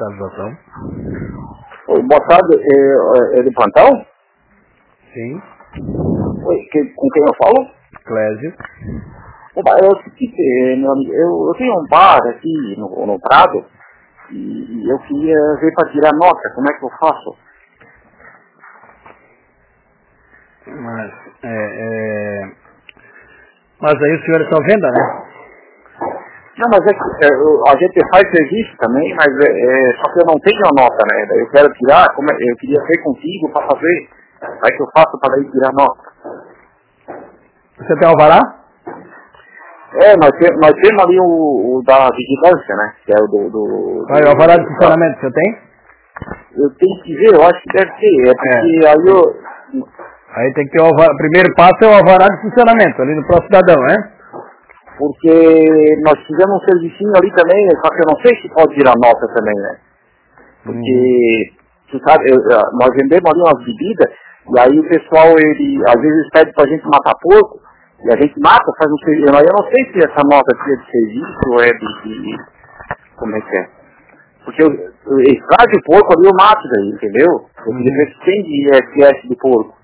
fiscalização. Oi, boa tarde, é do plantão? Sim. Oi, com quem eu falo? Clésio. Opa, é o seguinte, meu amigo, eu tenho um bar aqui no Prado e eu queria ver para tirar nota, como é que eu faço? Mas aí o senhor é só venda, né? Não, mas é que a gente faz serviço também, mas só que eu não tenho a nota, né? Daí eu quero tirar, eu queria ver contigo para fazer. Aí que eu faço para daí tirar nota. Você tem alvará? Nós temos ali o da vigilância, né? Que é o o alvará de funcionamento, você tem? Eu tenho que ver, eu acho que deve ter. Porque aí eu... Aí tem que ter o alvará. O primeiro passo é o alvará de funcionamento, ali no próximo cidadão, né? Porque nós fizemos um servicinho ali também, só que eu não sei se pode tirar nota também, né? Porque, tu sabe, nós vendemos ali umas bebidas, e aí o pessoal, ele, às vezes pede pra gente matar porco, e a gente mata, faz um serviço. Eu não sei se essa nota aqui é de serviço ou é de como é que é? Porque eu estrago o porco ali, eu mato daí, entendeu? Eu queria ver se tem de SS de porco.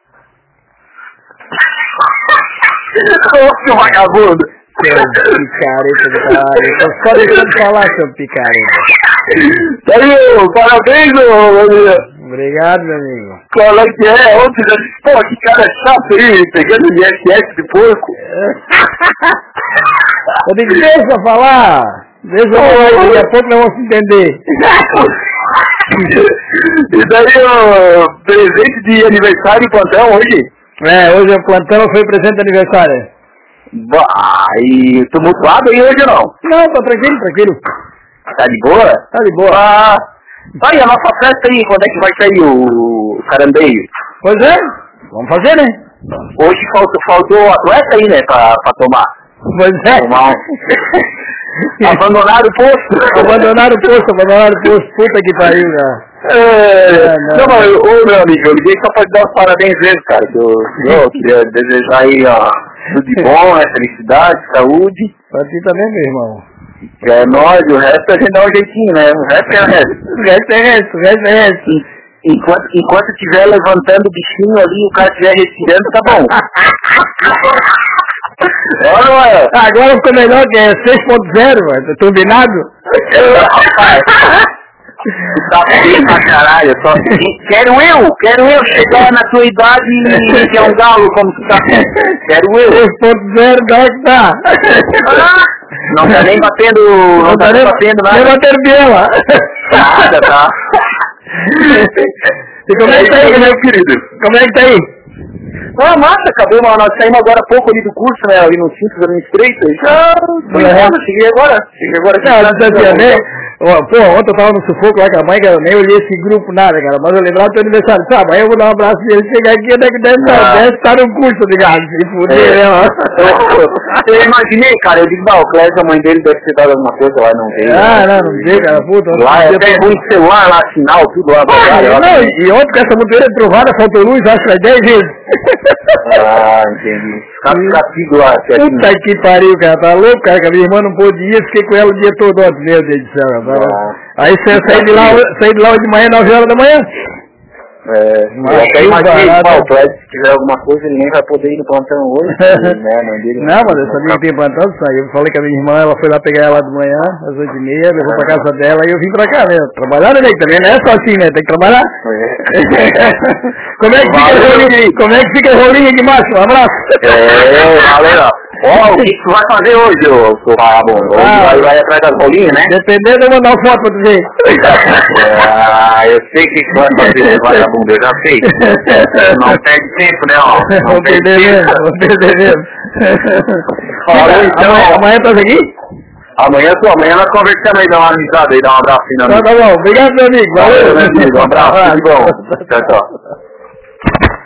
Ô, seu vagabundo! Seu picareta do caralho. Então só deixando de falar, seu picareta. Valeu, parabéns, meu amigo. Obrigado, meu amigo. Qual é que é? Ontem já disse, pô, que cara chato aí, pegando ISS de porco. Eu digo, deixa eu falar. Deixa eu falar, daqui a pouco nós vamos se entender. E daí, o presente de aniversário do plantão hoje? Hoje o plantão foi presente de aniversário. E tumultuado aí hoje ou não? Não, tô tranquilo. Tá de boa? Tá de boa. Vai, a nossa festa aí, quando é que vai sair o carandeio? Pois é, vamos fazer, né? Hoje faltou o atleta aí, né, pra tomar. Pois é. Tomar Abandonaram o posto. Abandonaram o posto, puta que pariu, cara. Não, mas, meu amigo, eu liguei só pra te dar os parabéns mesmo, cara, que eu queria desejar aí, ó, tudo de bom, felicidade, saúde. Pra ti também, meu irmão. É nóis, o resto a gente dá um jeitinho, né? O resto é resto. O resto é resto. Enquanto estiver levantando o bichinho ali, o cara estiver respirando, tá bom. Olha, agora ficou melhor que é 6.0, mano. Turbinado? Tá bem pra caralho. Quero eu chegar na tua idade e ter um galo como tu tá. Quero eu. 6.0, dá. Não tá nem batendo. Não tá nem batendo nada. Nem batendo biela. Nada, tá. E como é que tá aí, meu querido? Como é que tá aí? Massa, acabou, nós saímos agora há pouco ali do curso, né, ali no Simples Administrator, e já cheguei agora Pô, ontem eu tava no sufoco lá com a mãe, cara, eu nem olhei esse grupo nada, cara, mas eu lembrava do teu aniversário, sabe, aí eu vou dar um abraço e ele chegar aqui, deve estar no curso, ligado, se fuder, né, mano. Eu imaginei, cara, eu digo, não, o Clésio, a mãe dele deve ter dado alguma coisa lá, não veio. Não veio, cara, puta. Lá é até ruim de celular, lá, sinal, tudo lá, e ontem com essa monteira trovada, faltou luz, acho que 10 vezes. Entendi. Castigo lá. Puta que pariu, cara. Tá louco, cara. Que a minha irmã não pôde ir, fiquei com ela o dia todo ontem. Meu Deus do céu, cara. Aí você saí de lá hoje de manhã, 9 horas da manhã. Eu até imaginei, se tiver alguma coisa, ele nem vai poder ir no plantão hoje. Não, mas eu sabia que tem plantão, eu falei que a minha irmã, ela foi lá pegar ela de manhã, às 8h30, levou pra casa dela e eu vim pra cá, né? Trabalhar, né, também não é só assim, né? Tem que trabalhar. Como é que fica o rolinho aqui embaixo? Um abraço. Valeu. Ó, o que tu vai fazer hoje, seu vagabundo? Hoje vai atrás das bolinhas, né? Dependendo, eu vou mandar uma foto pra tu ver. Eu sei o que tu vai fazer, vagabundo, eu já sei. Não perde tempo, né, ó. Vou perder mesmo. Então, amanhã tá aqui? Amanhã nós conversamos aí, dá uma amizade aí, dá um abraço aí, Tá bom, obrigado, meu amigo. Valeu, meu amigo, um abraço, tudo bom. Tchau.